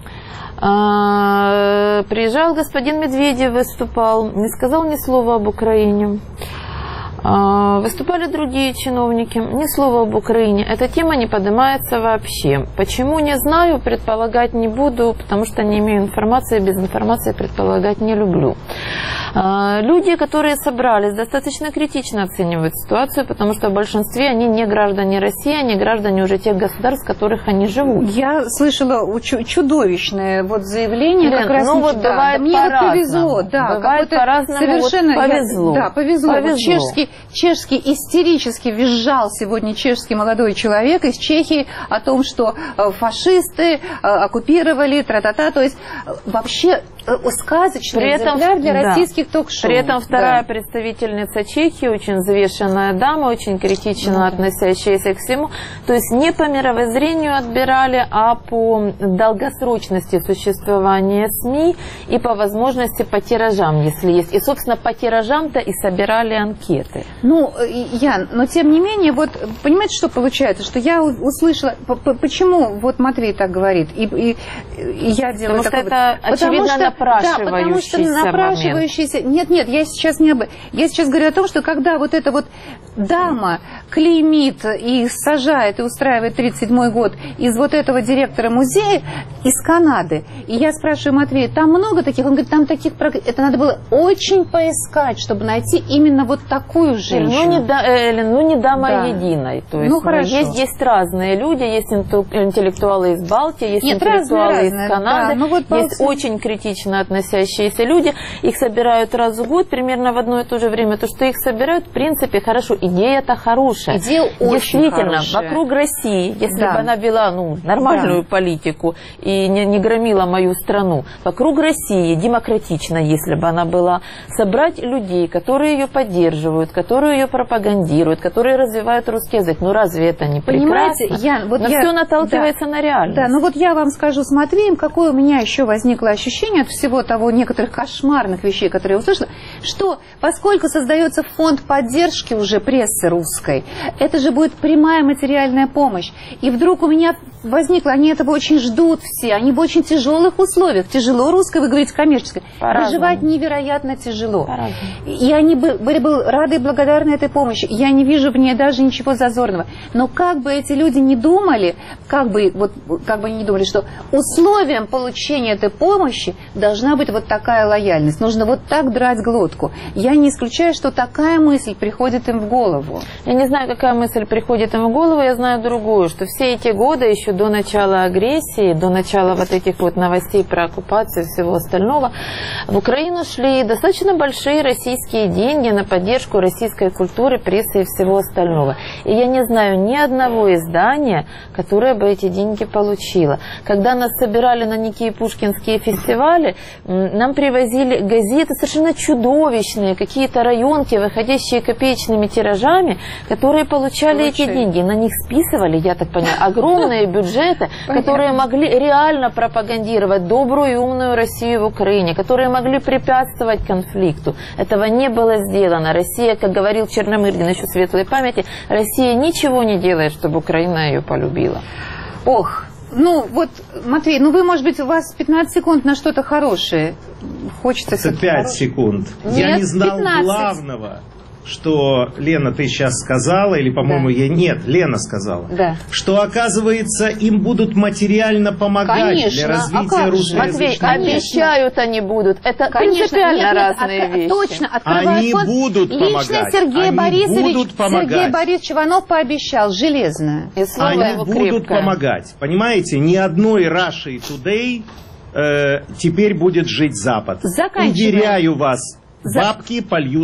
Приезжал господин Медведев, выступал, не сказал ни слова об Украине. Выступали другие чиновники, ни слова об Украине. Эта тема не поднимается вообще. Почему, не знаю, предполагать не буду, потому что не имею информации, без информации предполагать не люблю. Люди, которые собрались, достаточно критично оценивают ситуацию, потому что в большинстве они не граждане России, они граждане уже тех государств, в которых они живут. Я слышала чудовищное вот заявление, Лен, как раз ну вот бывает мне вот повезло, да, бывает по-разному, совершенно вот повезло. Да, повезло. Повезло. Вот чешский истерически визжал сегодня чешский молодой человек из Чехии о том, что фашисты оккупировали, тра-та-та, то есть вообще сказочный экземпляр для российских ток-шоу. При этом вторая представительница Чехии, очень взвешенная дама, очень критично относящаяся к всему. То есть не по мировоззрению отбирали, а по долгосрочности существования СМИ и по возможности по тиражам, если есть. И, собственно, по тиражам-то и собирали анкеты. Ну, Ян, но тем не менее, вот понимаете, что получается? Что я услышала, почему вот Матвей так говорит, и я делаю потому что такой это, вот, очевидно, напрашивающийся да, потому что напрашивающийся момент. Нет, я сейчас не об этом. Я сейчас говорю о том, что когда вот эта вот дама клеймит и сажает и устраивает 37-й год из вот этого директора музея из Канады, и я спрашиваю Матвея, там много таких? Он говорит, там таких, это надо было очень поискать, чтобы найти именно вот такую женщину. Ну не дама единой. То есть, есть разные люди, есть интеллектуалы из Балтии, есть интеллектуалы из Канады, да, есть очень критично относящиеся люди, их собирают раз в год, примерно в одно и то же время. То, что их собирают, в принципе, хорошо. Идея-то хорошая. Идея очень действительно, хорошая. Вокруг России, если бы она вела нормальную политику и не громила мою страну, вокруг России демократично, если бы она была, собрать людей, которые ее поддерживают, которые ее пропагандируют, которые развивают русский язык. Ну разве это не прекрасно? Ян, вот но все наталкивается на реальность. Да, ну вот я вам скажу с Матвеем, какое у меня еще возникло ощущение от всего того, некоторых кошмарных вещей, которые я услышала, что поскольку создается фонд поддержки уже прессы русской, это же будет прямая материальная помощь. И вдруг у меня возникло, они этого очень ждут все, они в очень тяжелых условиях. Тяжело русской, вы говорите, коммерческой. Выживать невероятно тяжело. И они были бы рады и благодарны этой помощи. Я не вижу в ней даже ничего зазорного. Но как бы эти люди не думали, как бы они не думали, что условием получения этой помощи должна быть вот такая лояльность. Нужно вот так драть глотку. Я не исключаю, что такая мысль приходит им в голову. Я не знаю, какая мысль приходит им в голову, я знаю другую, что все эти годы, еще еще до начала агрессии, до начала вот этих вот новостей про оккупацию и всего остального, в Украину шли достаточно большие российские деньги на поддержку российской культуры, прессы и всего остального. И я не знаю ни одного издания, которое бы эти деньги получило. Когда нас собирали на некие пушкинские фестивали, нам привозили газеты совершенно чудовищные, какие-то районки, выходящие копеечными тиражами, которые получали эти деньги. На них списывали, я так понимаю, огромные бюджеты, которые могли реально пропагандировать добрую и умную Россию в Украине, которые могли препятствовать конфликту. Этого не было сделано. Россия, как говорил Черномырдин, еще светлой памяти, Россия ничего не делает, чтобы Украина ее полюбила. Ох, ну вот, Матвей, ну вы, может быть, у вас 15 секунд на что-то хорошее. Хочется... Это 5 секунд. Нет, я не знал 15. главного, что, Лена, ты сейчас сказала, или, по-моему, Да. я... Нет, Лена сказала. Да. Что, оказывается, им будут материально помогать Конечно, для а развития как же? Матвей, русскоязычного. обещают они будут. Это принципиально разные вещи. Точно, открывают Они фонд. будут Лично помогать. Сергей Они Борисович, будут помогать. Сергей Борисович Иванов пообещал, железно. И слово Они его будут крепкое. помогать. Понимаете, ни одной Russia Today теперь будет жить Запад. Заканчиваем. Уверяю вас, бабки польют